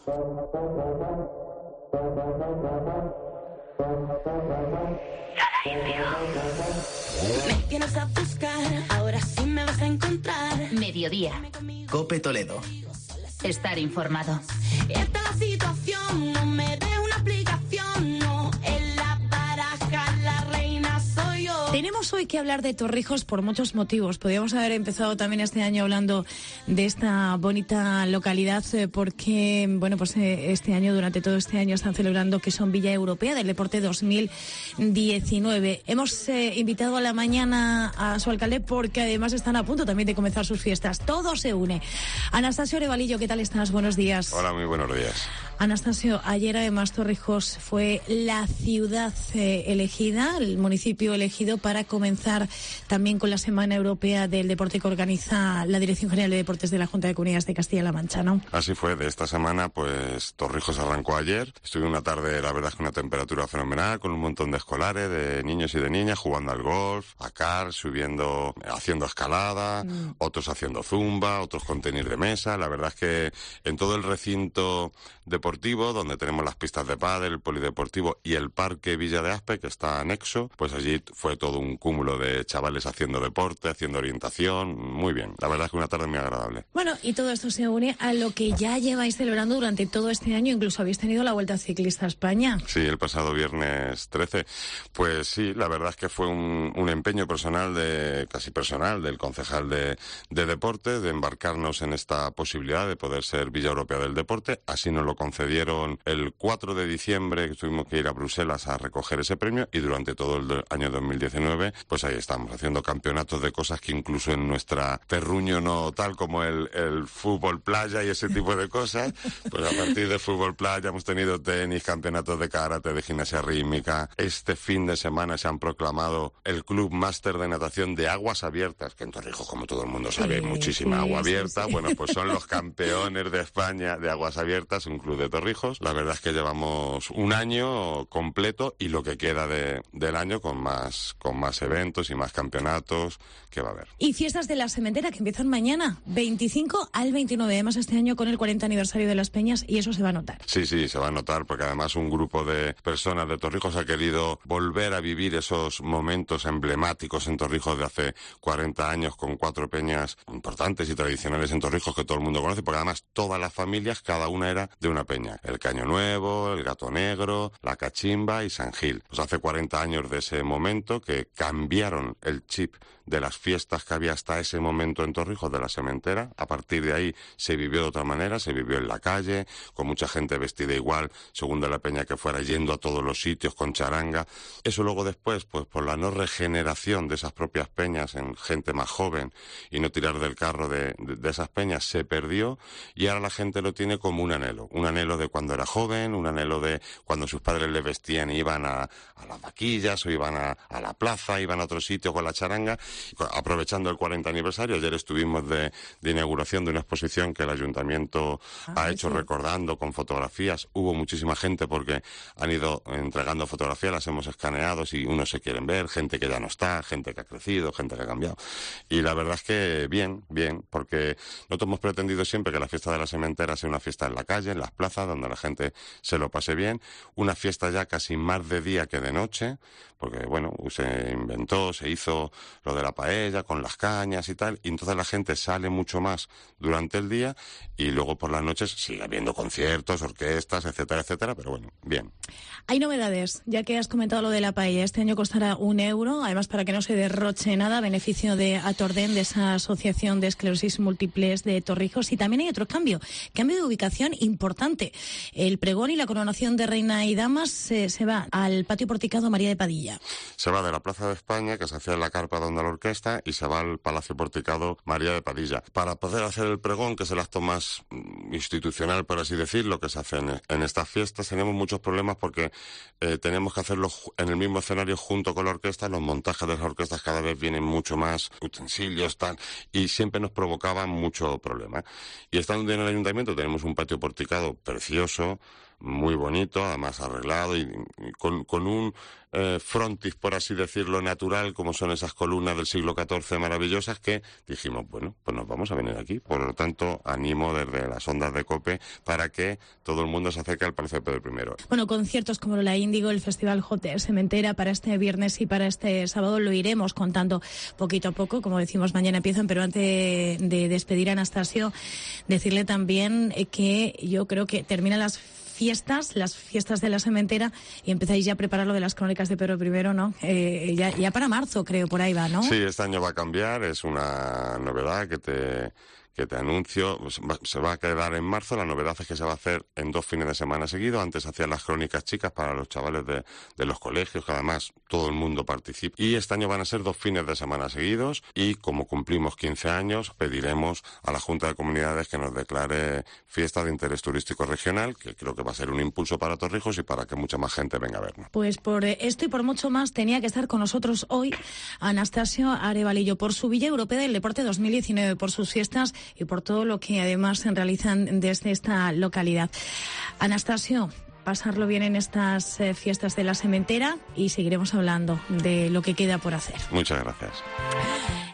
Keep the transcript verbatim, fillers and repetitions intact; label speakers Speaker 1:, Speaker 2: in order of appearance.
Speaker 1: Me tienes a buscar, ahora sí me vas a encontrar.
Speaker 2: Mediodía.
Speaker 3: COPE Toledo.
Speaker 2: Estar informado.
Speaker 1: Esta es la situación, no me dé una aplicación, no, en la baraja la reina soy yo.
Speaker 4: Tenemos hoy que hablar de Torrijos por muchos motivos. Podríamos haber empezado también este año hablando de esta bonita localidad eh, porque, bueno, pues eh, este año, durante todo este año, están celebrando que son Villa Europea del Deporte dos mil diecinueve. Hemos eh, invitado a la mañana a su alcalde porque además están a punto también de comenzar sus fiestas. Todo se une. Anastasio Arevalillo, ¿qué tal estás? Buenos días.
Speaker 5: Hola, muy buenos días.
Speaker 4: Anastasio, ayer además Torrijos fue la ciudad eh, elegida, el municipio elegido para comenzar también con la Semana Europea del Deporte que organiza la Dirección General de Deportes de la Junta de Comunidades de Castilla-La Mancha, ¿no?
Speaker 5: Así fue, de esta semana, pues Torrijos arrancó ayer. Estuve una tarde, la verdad es que una temperatura fenomenal, con un montón de escolares, de niños y de niñas, jugando al golf, a kart, subiendo, haciendo escalada, mm. otros haciendo zumba, otros con tenis de mesa. La verdad es que en todo el recinto deportivo, donde tenemos las pistas de pádel, el polideportivo y el parque Villa de Aspe, que está anexo, pues allí fue todo un cúmulo de chavales haciendo deporte, haciendo orientación, muy bien. La verdad es que una tarde muy agradable.
Speaker 4: Bueno, y todo esto se une a lo que ya lleváis celebrando durante todo este año, incluso habéis tenido la Vuelta Ciclista a España.
Speaker 5: Sí, el pasado viernes trece. Pues sí, la verdad es que fue un, un empeño personal, de casi personal, del concejal de, de deporte, de embarcarnos en esta posibilidad de poder ser Villa Europea del Deporte. Así nos lo concedieron el cuatro de diciembre, que tuvimos que ir a Bruselas a recoger ese premio, y durante todo el año dos mil diecinueve, pues ahí estamos, haciendo campeonatos de cosas que incluso en nuestra terruño no tal, como el, el fútbol playa y ese tipo de cosas. Pues a partir de fútbol playa hemos tenido tenis, campeonatos de karate, de gimnasia rítmica. Este fin de semana se han proclamado el Club Máster de Natación de Aguas Abiertas, que en Torrijos, como todo el mundo sabe, hay sí, muchísima sí, agua abierta. Sí, sí. Bueno, pues son los campeones de España de Aguas Abiertas, un club de Torrijos. La verdad es que llevamos un año completo y lo que queda de, del año con más, con más eventos y más campeonatos que va a haber.
Speaker 4: Y fiestas de la Sementera que empiezan mañana, veinticinco al veintinueve, además este año con el cuarenta aniversario de Las Peñas, y eso se va a notar.
Speaker 5: Sí, sí, se va a notar porque además un grupo de personas de Torrijos ha querido volver a vivir esos momentos emblemáticos en Torrijos de hace cuarenta años, con cuatro peñas importantes y tradicionales en Torrijos que todo el mundo conoce, porque además todas las familias, cada una era de una peña. El Caño Nuevo, el Gato Negro, la Cachimba y San Gil. Pues hace cuarenta años de ese momento que cambiaron el chip de las fiestas que había hasta ese momento en Torrijos de la Sementera. A partir de ahí se vivió de otra manera, se vivió en la calle, con mucha gente vestida igual, según de la peña que fuera, yendo a todos los sitios con charanga. Eso luego después, pues por la no regeneración de esas propias peñas en gente más joven y no tirar del carro de, de, de esas peñas, se perdió, y ahora la gente lo tiene como un anhelo, un anhelo de cuando era joven, un anhelo de cuando sus padres le vestían y iban a, a las vaquillas o iban a, a la plaza, iban a otro sitio con la charanga. Aprovechando el cuarenta aniversario, ayer estuvimos de, de inauguración de una exposición que el ayuntamiento ah, ha hecho sí. recordando con fotografías. Hubo muchísima gente porque han ido entregando fotografías, las hemos escaneado y unos se quieren ver, gente que ya no está, gente que ha crecido, gente que ha cambiado. Y la verdad es que bien, bien, porque nosotros hemos pretendido siempre que la fiesta de la Sementera sea una fiesta en la calle, en las plazas, donde la gente se lo pase bien, una fiesta ya casi más de día que de noche, porque bueno, se inventó, se hizo lo de la paella con las cañas y tal, y entonces la gente sale mucho más durante el día y luego por las noches sigue habiendo conciertos, orquestas, etcétera, etcétera, pero bueno, bien.
Speaker 4: Hay novedades, ya que has comentado lo de la paella. Este año costará un euro, además para que no se derroche nada, a beneficio de Atordén, de esa asociación de esclerosis múltiples de Torrijos. Y también hay otro cambio, cambio de ubicación importante. El pregón y la coronación de reina y damas eh, se va al patio porticado María de Padilla.
Speaker 5: Se va de la Plaza de España, que se hacía en la carpa donde la orquesta, y se va al Palacio Porticado María de Padilla. Para poder hacer el pregón, que es el acto más institucional, por así decirlo, que se hace en, en estas fiestas, tenemos muchos problemas porque eh, tenemos que hacerlo en el mismo escenario junto con la orquesta. Los montajes de las orquestas cada vez vienen mucho más utensilios, tal, y siempre nos provocaban mucho problema. Y estando en el ayuntamiento tenemos un patio porticado precioso, muy bonito, además arreglado y, y con, con un eh, frontis, por así decirlo, natural, como son esas columnas del siglo catorce maravillosas, que dijimos, bueno, pues nos vamos a venir aquí. Por lo tanto, animo desde las ondas de COPE para que todo el mundo se acerque al Palacio de Pedro primero.
Speaker 4: Bueno, conciertos como la Índigo, el Festival Hot de Sementera para este viernes y para este sábado lo iremos contando poquito a poco. Como decimos, mañana empiezan, pero antes de despedir a Anastasio, decirle también que yo creo que terminan las fiestas, las fiestas de la Sementera, y empezáis ya a preparar lo de las crónicas de Pedro primero, ¿no? Eh, ya, ya para marzo, creo, por ahí va, ¿no?
Speaker 5: Sí, este año va a cambiar, es una novedad que te... que te anuncio, se va a quedar en marzo. La novedad es que se va a hacer en dos fines de semana seguidos. Antes hacían las crónicas chicas para los chavales de, de los colegios, que además todo el mundo participa. Y este año van a ser dos fines de semana seguidos, y como cumplimos quince años, pediremos a la Junta de Comunidades que nos declare fiesta de interés turístico regional, que creo que va a ser un impulso para Torrijos y para que mucha más gente venga a vernos.
Speaker 4: Pues por esto y por mucho más tenía que estar con nosotros hoy Anastasio Arevalillo, por su Villa Europea del Deporte dos mil diecinueve, por sus fiestas y por todo lo que además se realizan desde esta localidad. Anastasio, pasarlo bien en estas eh, fiestas de la Sementera, y seguiremos hablando de lo que queda por hacer.
Speaker 5: Muchas gracias.